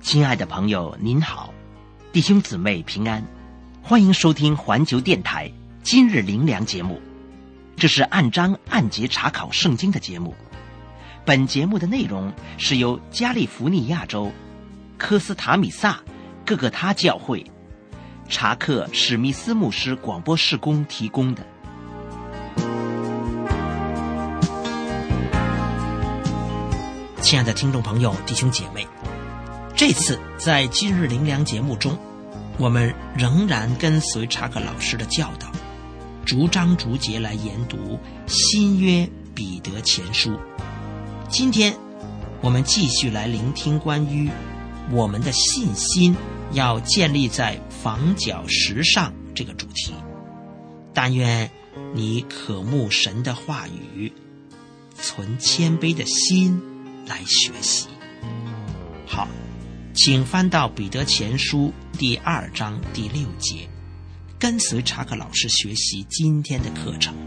亲爱的朋友您好，弟兄姊妹平安，欢迎收听环球电台今日灵粮节目。这是按章按节查考圣经的节目。本节目的内容是由加利福尼亚州科斯塔米萨各个他教会查克史密斯牧师广播事工提供的。亲爱的听众朋友弟兄姐妹，这次在今日灵粮节目中，我们仍然跟随查克老师的教导，逐章逐节来研读新约彼得前书。今天我们继续来聆听关于我们的信心要建立在房角石上这个主题。但愿你渴慕神的话语，存谦卑的心来学习。好，请翻到彼得前书第2章第6节，跟随查克老师学习今天的课程。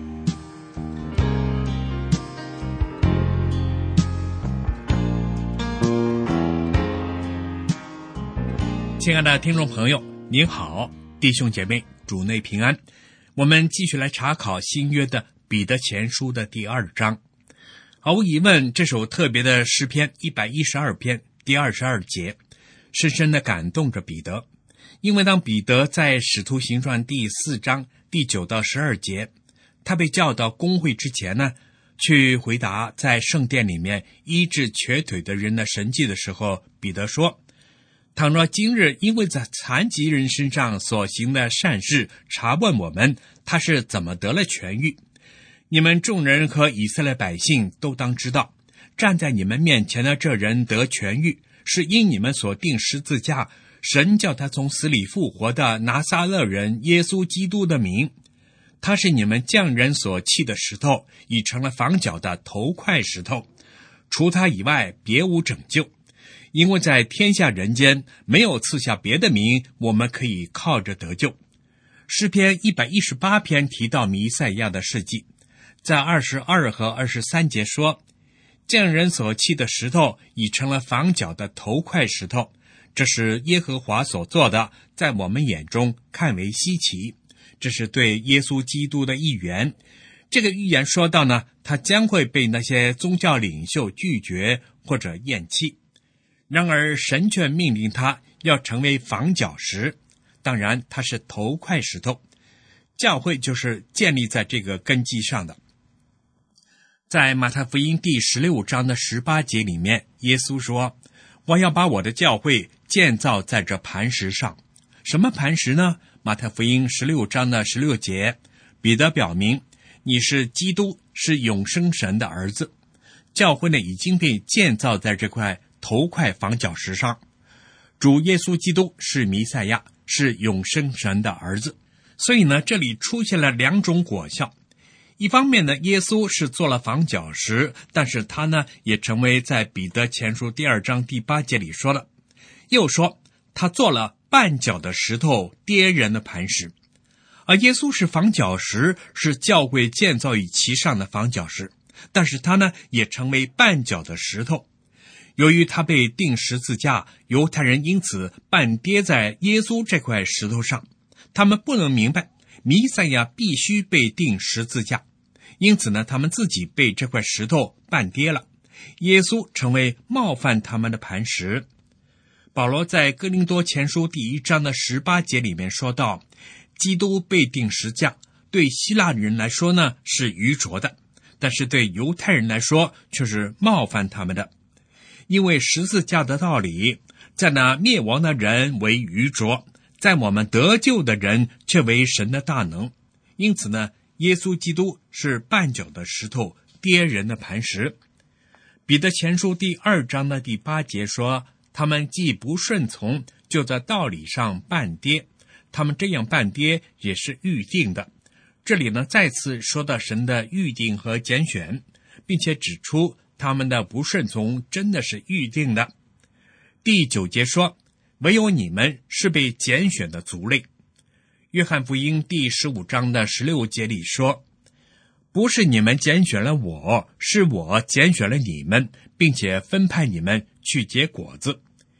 亲爱的听众朋友您好，弟兄姐妹主内平安。我们继续来查考新约的彼得前书的第2章。毫无疑问，这首特别的诗篇112篇第22节深深地感动着彼得。因为当彼得在使徒行传第4章第9到12节，他被叫到公会之前呢，去回答在圣殿里面医治瘸腿的人的神迹的时候，彼得说，倘若今日因为在残疾人身上所行的善事查问我们，他是怎么得了痊愈，你们众人和以色列百姓都当知道，站在你们面前的这人得痊愈，是因你们所定十字架，神叫他从死里复活的拿撒勒人耶稣基督的名。他是你们匠人所弃的石头，已成了房角的头块石头，除他以外别无拯救。因为在天下人间没有赐下别的名，我们可以靠着得救。诗篇118篇提到弥赛亚的事迹，在22和23节说，匠人所弃的石头已成了房角的头块石头，这是耶和华所做的，在我们眼中看为稀奇。这是对耶稣基督的预言。这个预言说到呢，他将会被那些宗教领袖拒绝或者厌弃。然而神却命令他要成为房角石，当然他是头块石头，教会就是建立在这个根基上的。在马太福音第16章的18节里面，耶稣说，我要把我的教会建造在这磐石上。什么磐石呢？马太福音16章的16节，彼得表明你是基督，是永生神的儿子。教会呢已经被建造在这块头块房角石上。主耶稣基督是弥赛亚，是永生神的儿子。所以呢，这里出现了2种果效。一方面呢，耶稣是做了房角石，但是他呢也成为在彼得前书第2章第8节里说了，又说他做了绊脚的石头，跌人的磐石。而耶稣是房角石，是教会建造于其上的房角石，但是他呢也成为绊脚的石头。由于他被钉十字架，犹太人因此绊跌在耶稣这块石头上，他们不能明白弥赛亚必须被钉十字架，因此呢，他们自己被这块石头绊跌了，耶稣成为冒犯他们的磐石。保罗在哥林多前书第1章的18节里面说到，基督被钉十字架对希腊人来说呢是愚拙的，但是对犹太人来说却是冒犯他们的。因为十字架的道理，在那灭亡的人为愚拙，在我们得救的人却为神的大能。因此呢，耶稣基督是绊脚的石头，跌人的磐石。彼得前书第2章的第8节说，他们既不顺从，就在道理上绊跌，他们这样绊跌也是预定的。这里呢，再次说到神的预定和拣选，并且指出他们的不顺从真的是预定的。第9节说，唯有你们是被拣选的族类。约翰福音第15章的16节里说，不是你们拣选了我，是我拣选了你们，并且分派你们去结果子。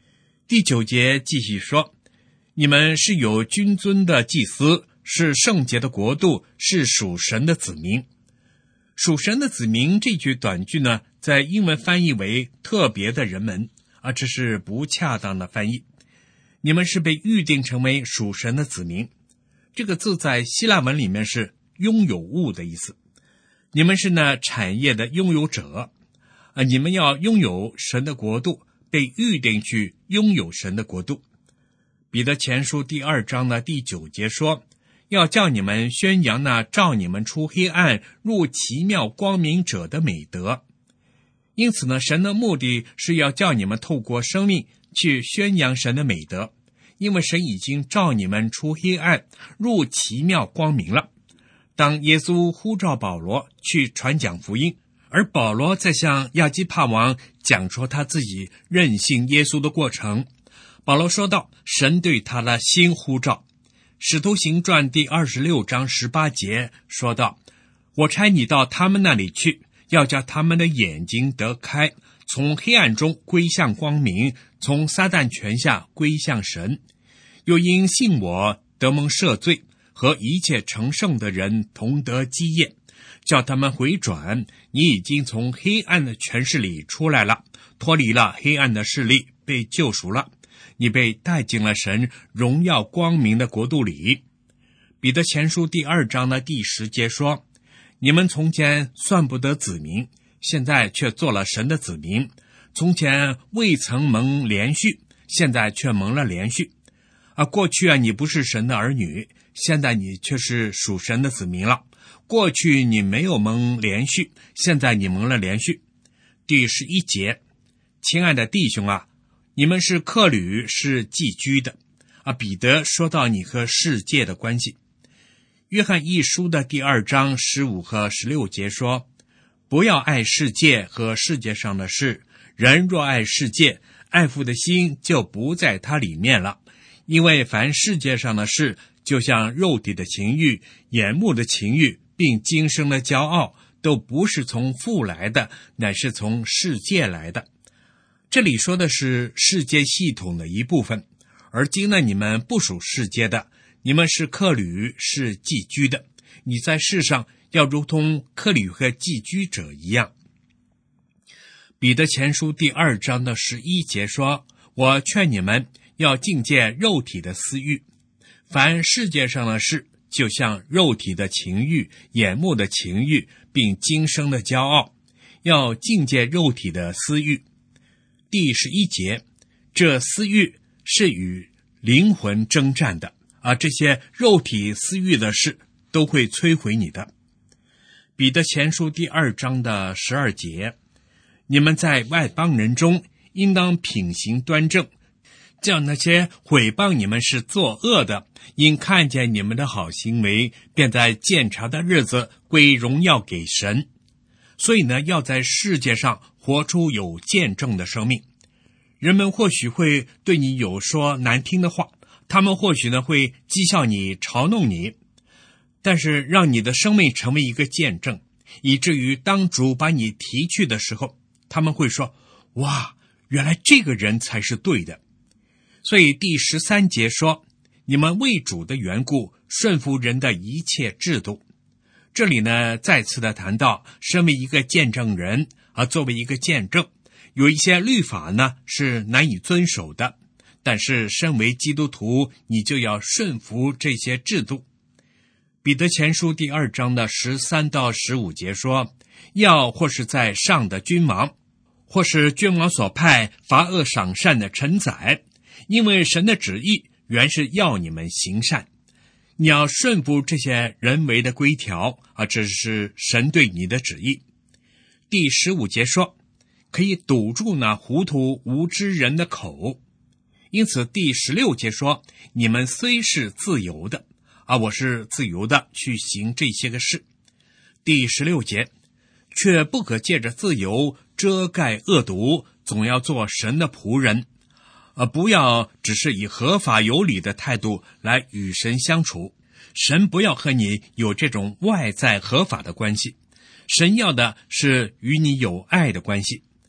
第9节继续说，你们是有君尊的祭司，是圣洁的国度，是属神的子民。属神的子民这句短句呢，在英文翻译为特别的人们，这是不恰当的翻译。你们是被预定成为属神的子民，这个字在希腊文里面是拥有物的意思。你们是那产业的拥有者，你们要拥有神的国度，被预定去拥有神的国度。彼得前书第2章的第9节说，要叫你们宣扬那照你们出黑暗入奇妙光明者的美德。因此呢，神的目的是要叫你们透过生命去宣扬神的美德，因为神已经照你们出黑暗入奇妙光明了。当耶稣呼召保罗去传讲福音，而保罗在向亚基帕王讲说他自己认信耶稣的过程，保罗说到神对他的新呼召。使徒行传第26章18节说道，我差你到他们那里去，要叫他们的眼睛得开，从黑暗中归向光明，从撒旦权下归向神。又因信我得蒙赦罪，和一切成圣的人同得基业，叫他们回转。你已经从黑暗的权势里出来了，脱离了黑暗的势力，被救赎了。你被带进了神荣耀光明的国度里。彼得前书第2章的第10节说，你们从前算不得子民，现在却做了神的子民；从前未曾蒙连续，现在却蒙了连续。过去你不是神的儿女，现在你却是属神的子民了。过去你没有蒙连续，现在你蒙了连续。第11节，亲爱的弟兄啊，你们是客旅，是寄居的。彼得说到你和世界的关系。约翰一书的第2章15和16节说，不要爱世界和世界上的事，人若爱世界，爱父的心就不在他里面了。因为凡世界上的事，就像肉体的情欲、眼目的情欲，并今生的骄傲，都不是从父来的，乃是从世界来的。这里说的是世界系统的一部分，而今呢，你们不属世界的，你们是客旅，是寄居的。你在世上要如同客旅和寄居者一样。彼得前书第2章的11节说，我劝你们要禁戒肉体的私欲，凡世界上的事，就像肉体的情欲、眼目的情欲，并今生的骄傲，要禁戒肉体的私欲。第11节，这私欲是与灵魂征战的，这些肉体私欲的事都会摧毁你的。彼得前书第2章的12节，你们在外邦人中应当品行端正，叫那些毁谤你们是作恶的，因看见你们的好行为，便在鉴察的日子归荣耀给神。所以呢，要在世界上活出有见证的生命。人们或许会对你有说难听的话，他们或许呢会讥笑你、嘲弄你，但是让你的生命成为一个见证，以至于当主把你提去的时候，他们会说，哇，原来这个人才是对的。所以第13节说，你们为主的缘故顺服人的一切制度。这里呢再次的谈到身为一个见证人，作为一个见证，有一些律法呢是难以遵守的，但是身为基督徒，你就要顺服这些制度。彼得前书第2章的13到15节说，要或是在上的君王，或是君王所派罚恶赏善的臣宰，因为神的旨意原是要你们行善。你要顺服这些人为的规条，这是神对你的旨意。第15节说，可以堵住那糊涂无知人的口。因此第16节说，你们虽是自由的，我是自由的去行这些个事。第16节，却不可借着自由遮盖恶毒，总要做神的仆人，不要只是以合法有理的态度来与神相处。神不要和你有这种外在合法的关系，神要的是与你有爱的关系。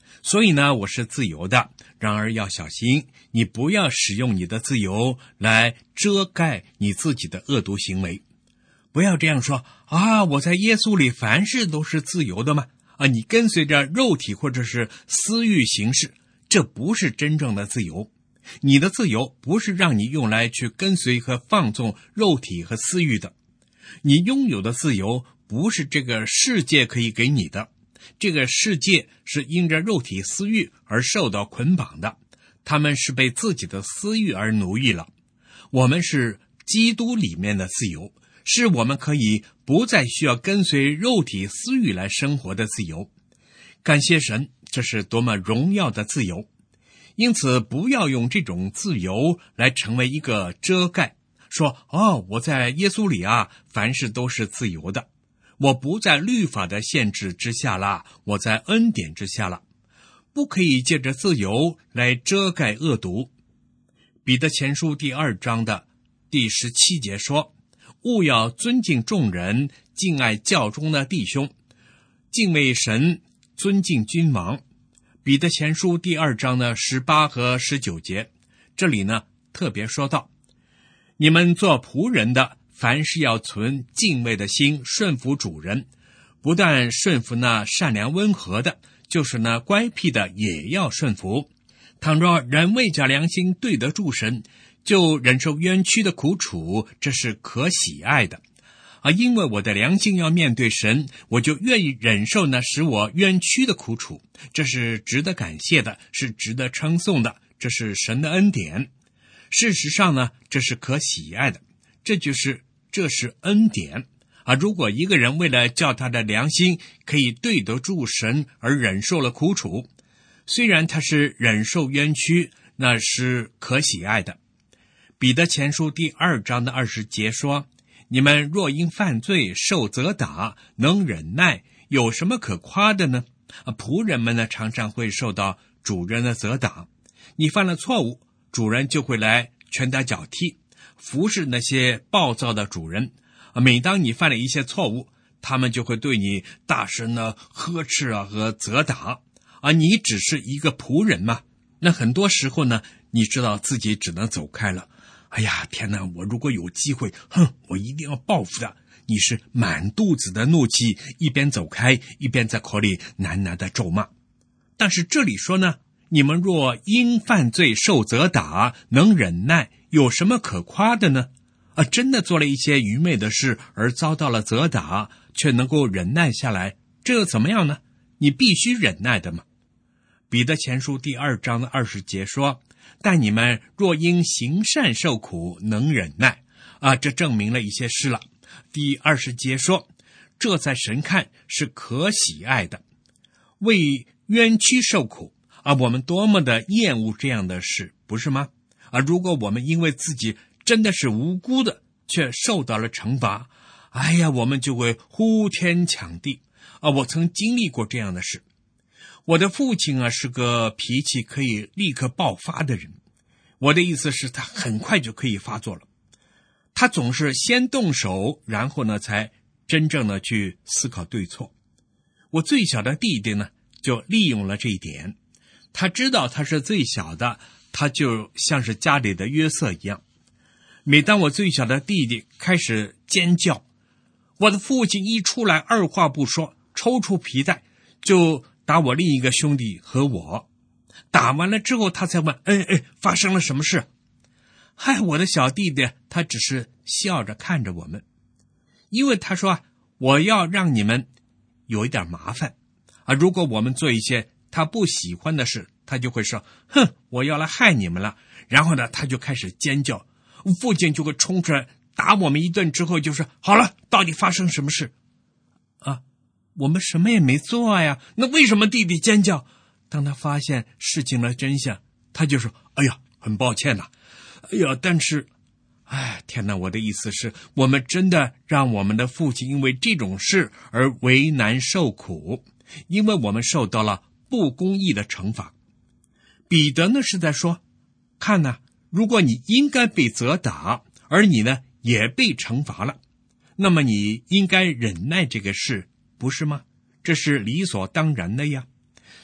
所以呢，我是自由的，然而要小心，你不要使用你的自由来遮盖你自己的恶毒行为。不要这样说啊，我在耶稣里凡事都是自由的嘛。你跟随着肉体或者是私欲行事，这不是真正的自由。你的自由不是让你用来去跟随和放纵肉体和私欲的。你拥有的自由不是这个世界可以给你的，这个世界是因着肉体私欲而受到捆绑的，他们是被自己的私欲而奴役了。我们是基督里面的自由，是我们可以不再需要跟随肉体私欲来生活的自由。感谢神，这是多么荣耀的自由。因此不要用这种自由来成为一个遮盖，说我在耶稣里凡事都是自由的，我不在律法的限制之下啦，我在恩典之下了。不可以借着自由来遮盖恶毒。彼得前书第2章的第17节说，务要尊敬众人，敬爱教中的弟兄，敬畏神，尊敬君王。彼得前书第2章的18和19节，这里呢特别说到，你们做仆人的，凡事要存敬畏的心，顺服主人，不但顺服那善良温和的，就是那乖僻的也要顺服。倘若人为着良心对得住神，就忍受冤屈的苦楚，这是可喜爱的。因为我的良心要面对神，我就愿意忍受那使我冤屈的苦楚，这是值得感谢的，是值得称颂的，这是神的恩典。事实上呢，这是可喜爱的，这是恩典。如果一个人为了叫他的良心可以对得住神而忍受了苦楚，虽然他是忍受冤屈，那是可喜爱的。彼得前书第2章的20节说，你们若因犯罪受责打，能忍耐，有什么可夸的呢？仆人们呢，常常会受到主人的责打。你犯了错误，主人就会来拳打脚踢，服侍那些暴躁的主人。每当你犯了一些错误，他们就会对你大声的呵斥和责打。你只是一个仆人嘛，那很多时候呢，你知道自己只能走开了。哎呀，天哪，我如果有机会，我一定要报复的。你是满肚子的怒气，一边走开，一边在口里喃喃的咒骂。但是这里说呢，你们若因犯罪受责打，能忍耐，有什么可夸的呢？真的做了一些愚昧的事而遭到了责打，却能够忍耐下来，这又怎么样呢？你必须忍耐的嘛。彼得前书第2章的20节说，但你们若因行善受苦，能忍耐。这证明了一些事了。第20节说，这在神看是可喜爱的。为冤屈受苦我们多么的厌恶这样的事，不是吗？如果我们因为自己真的是无辜的，却受到了惩罚，我们就会呼天抢地。我曾经历过这样的事。我的父亲是个脾气可以立刻爆发的人。我的意思是他很快就可以发作了。他总是先动手，然后呢才真正的去思考对错。我最小的弟弟呢就利用了这一点。他知道他是最小的，他就像是家里的约瑟一样。每当我最小的弟弟开始尖叫，我的父亲一出来，二话不说，抽出皮带就打我另一个兄弟和我。打完了之后，他才问发生了什么事？我的小弟弟他只是笑着看着我们，因为他说我要让你们有一点麻烦如果我们做一些他不喜欢的事，他就会说我要来害你们了。然后呢他就开始尖叫，父亲就会冲出来打我们一顿，之后就说好了，到底发生什么事我们什么也没做呀，那为什么弟弟尖叫？当他发现事情的真相，他就说很抱歉了。但是天哪，我的意思是，我们真的让我们的父亲因为这种事而为难受苦，因为我们受到了不公义的惩罚。彼得呢是在说，看哪，如果你应该被责打，而你呢也被惩罚了，那么你应该忍耐这个事，不是吗？这是理所当然的呀。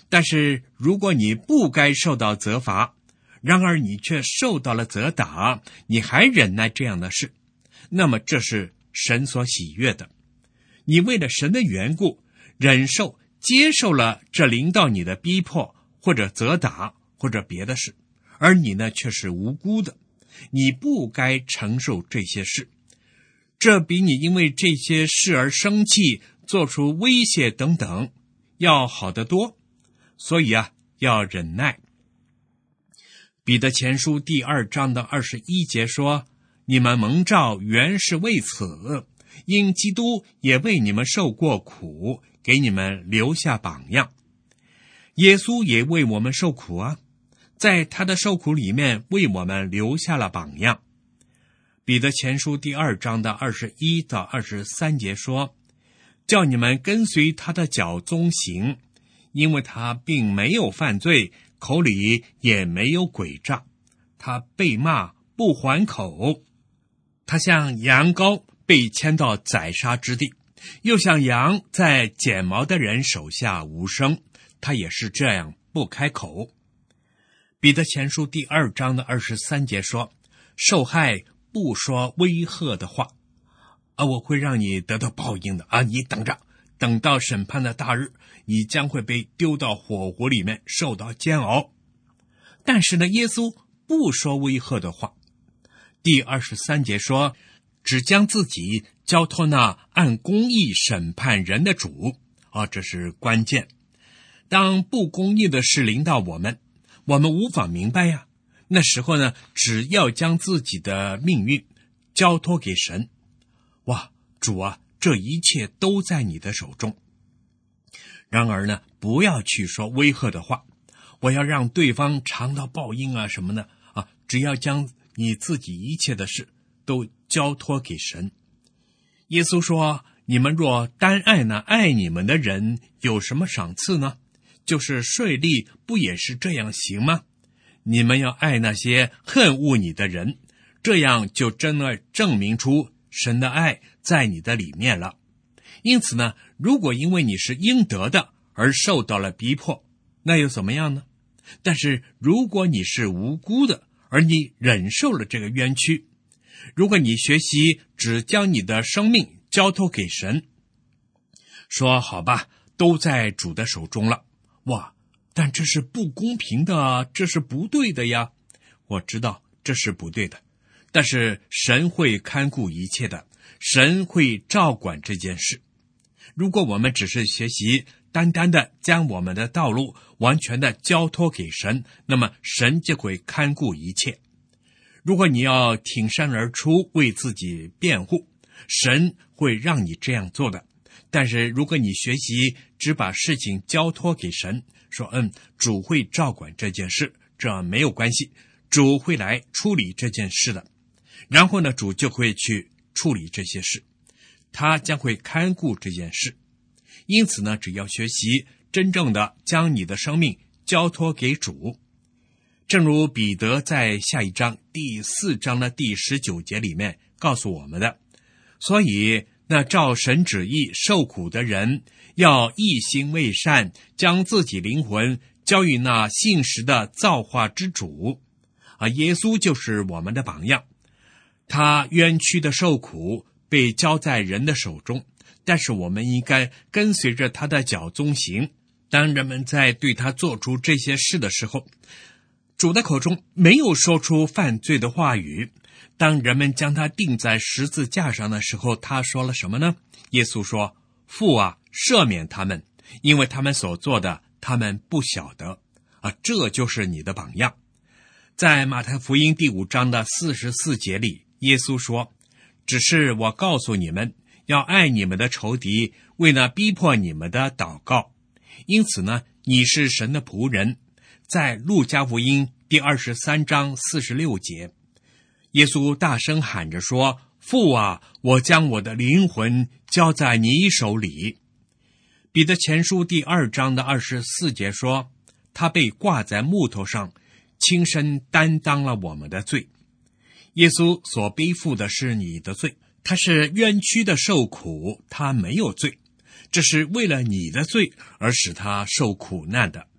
但是如果你不该受到责罚，然而你却受到了责打，你还忍耐这样的事，那么这是神所喜悦的。你为了神的缘故，忍受、接受了这临到你的逼迫，或者责打，或者别的事，而你呢却是无辜的，你不该承受这些事。这比你因为这些事而生气，做出威胁等等，要好得多。所以要忍耐。彼得前书第2章的21节说，你们蒙召原是为此，因基督也为你们受过苦，给你们留下榜样。耶稣也为我们受苦在他的受苦里面为我们留下了榜样。彼得前书第2章的21到23节说，叫你们跟随他的脚踪行，因为他并没有犯罪，口里也没有诡诈，他被骂不还口。他像羊羔被牵到宰杀之地，又像羊在剪毛的人手下无声，他也是这样不开口。彼得前书第2章的23节说，受害不说威吓的话，我会让你得到报应的你等着，等到审判的大日，你将会被丢到火湖里面，受到煎熬。但是呢，耶稣不说威吓的话。第23节说，只将自己交托那按公义审判人的主。这是关键。当不公义的事临到我们无法明白那时候呢，只要将自己的命运交托给神。主这一切都在你的手中。然而呢，不要去说威吓的话，我要让对方尝到报应什么的只要将你自己一切的事都交托给神。耶稣说，你们若单爱那爱你们的人，有什么赏赐呢？就是税吏不也是这样行吗？你们要爱那些恨恶你的人，这样就真的证明出神的爱在你的里面了。因此呢，如果因为你是应得的而受到了逼迫，那又怎么样呢？但是如果你是无辜的，而你忍受了这个冤屈，如果你学习只将你的生命交托给神，说好吧，都在主的手中了，但这是不公平的，这是不对的呀。我知道这是不对的，但是神会看顾一切的，神会照管这件事。如果我们只是学习单单的将我们的道路完全的交托给神，那么神就会看顾一切。如果你要挺身而出为自己辩护，神会让你这样做的。但是如果你学习只把事情交托给神，说主会照管这件事，这没有关系，主会来处理这件事的。然后呢，主就会去处理这些事，他将会看顾这件事。因此呢，只要学习真正的将你的生命交托给主，正如彼得在下一章第4章的第19节里面告诉我们的。所以那照神旨意受苦的人，要一心为善，将自己灵魂交与那信实的造化之主。耶稣就是我们的榜样，他冤屈的受苦被交在人的手中，但是我们应该跟随着他的脚踪行。当人们在对他做出这些事的时候，主的口中没有说出犯罪的话语。当人们将他钉在十字架上的时候，他说了什么呢？耶稣说，父赦免他们，因为他们所做的他们不晓得。这就是你的榜样。在马太福音第5章的44节里，耶稣说，只是我告诉你们，要爱你们的仇敌，为那逼迫你们的祷告。因此呢，你是神的仆人。在路加福音第23章46节，耶稣大声喊着说，父我将我的灵魂交在你手里。彼得前书第2章的24节说，他被挂在木头上，亲身担当了我们的罪。耶稣所背负的是你的罪，他是冤屈的受苦，他没有罪，这是为了你的罪而使他受苦难的。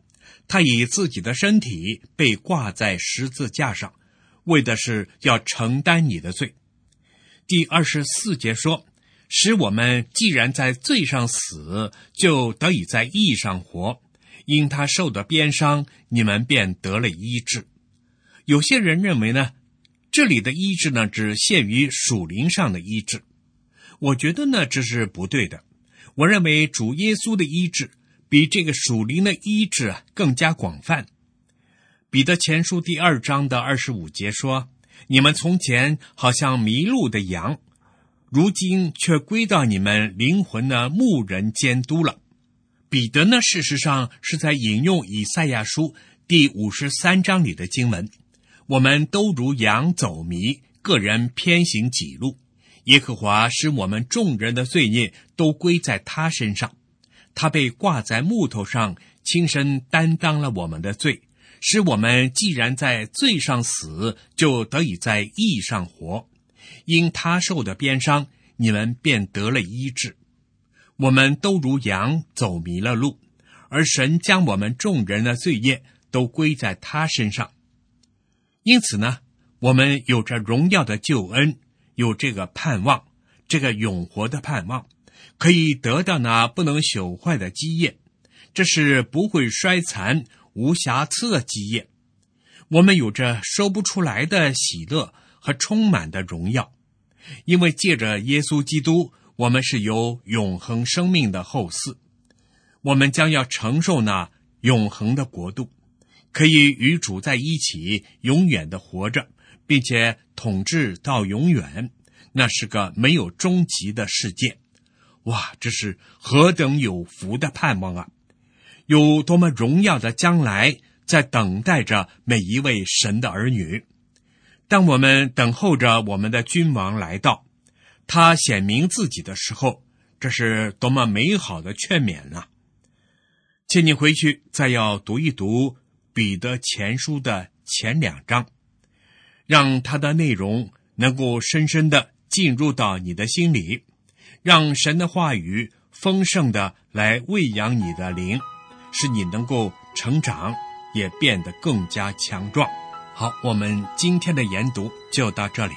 他以自己的身体被挂在十字架上，为的是要承担你的罪。第24节说，使我们既然在罪上死，就得以在义上活，因他受的鞭伤，你们便得了医治。有些人认为呢，这里的医治呢，只限于属灵上的医治。我觉得呢，这是不对的。我认为主耶稣的医治比这个属灵的医治更加广泛。彼得前书第2章的25节说，你们从前好像迷路的羊，如今却归到你们灵魂的牧人监督了。彼得呢，事实上是在引用以赛亚书第53章里的经文，我们都如羊走迷，个人偏行己路，耶和华使我们众人的罪孽都归在他身上，他被挂在木头上，亲身担当了我们的罪，使我们既然在罪上死，就得以在义上活。因他受的鞭伤，你们便得了医治。我们都如羊走迷了路，而神将我们众人的罪孽都归在他身上。因此呢，我们有着荣耀的救恩，有这个盼望，这个永活的盼望，可以得到那不能朽坏的基业，这是不会衰残无瑕疵的基业。我们有着说不出来的喜乐和充满的荣耀，因为借着耶稣基督，我们是有永恒生命的后嗣，我们将要承受那永恒的国度，可以与主在一起永远的活着，并且统治到永远，那是个没有终极的世界。哇，这是何等有福的盼望啊！有多么荣耀的将来在等待着每一位神的儿女。当我们等候着我们的君王来到，他显明自己的时候，这是多么美好的劝勉啊！请你回去再要读一读彼得前书的前2章，让它的内容能够深深地进入到你的心里，让神的话语丰盛地来喂养你的灵，使你能够成长，也变得更加强壮。好，我们今天的研读就到这里。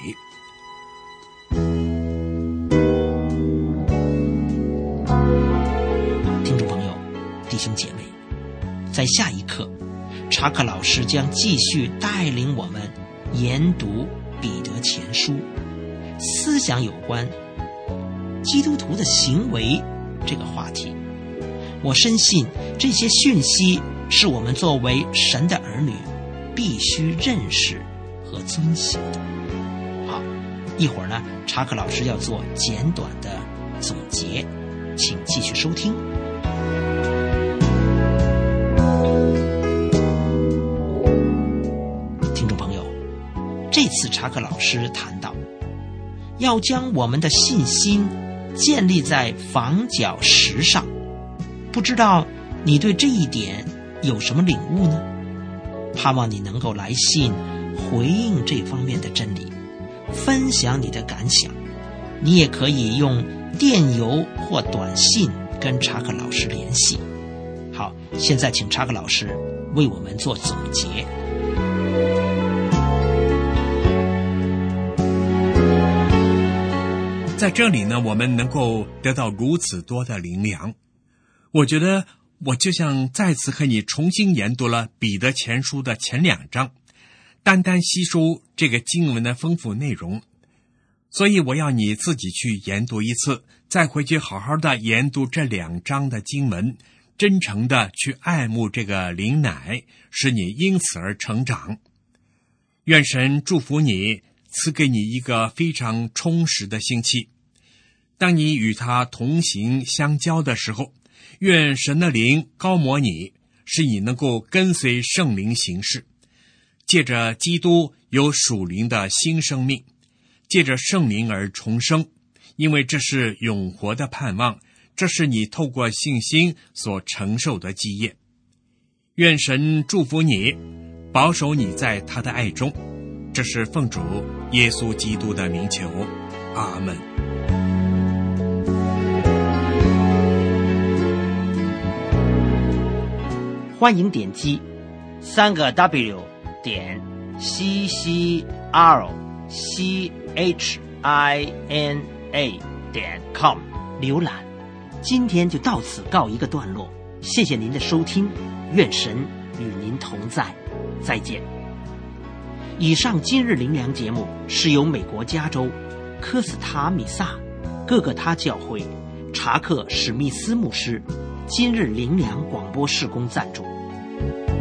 听众朋友，弟兄姐妹，在下一课，查克老师将继续带领我们研读彼得前书，思想有关基督徒的行为这个话题。我深信这些讯息是我们作为神的儿女必须认识和遵行的。好，一会儿呢，查克老师要做简短的总结，请继续收听。听众朋友，这次查克老师谈到，要将我们的信心建立在房角石上，不知道你对这一点有什么领悟呢？盼望你能够来信回应这方面的真理，分享你的感想。你也可以用电邮或短信跟查克老师联系。好，现在请查克老师为我们做总结。 在这里呢，我们能够得到如此多的灵粮，我觉得我就像再次和你重新研读了彼得前书的前2章，单单吸收这个经文的丰富内容。所以我要你自己去研读一次，再回去好好的研读这2章的经文，真诚的去爱慕这个灵奶，使你因此而成长。愿神祝福你，赐给你一个非常充实的星期。当你与他同行相交的时候，愿神的灵高摩你，使你能够跟随圣灵行事，借着基督有属灵的新生命，借着圣灵而重生，因为这是永活的盼望，这是你透过信心所承受的基业。愿神祝福你，保守你在他的爱中，这是奉主耶稣基督的名求，阿们。 欢迎点击3个WCLCHINA.com 浏览。今天就到此告一个段落，谢谢您的收听，愿神与您同在，再见。以上今日灵粮节目是由美国加州科斯塔米萨各个他教会查克史密斯牧师今日灵粮广播事工赞助。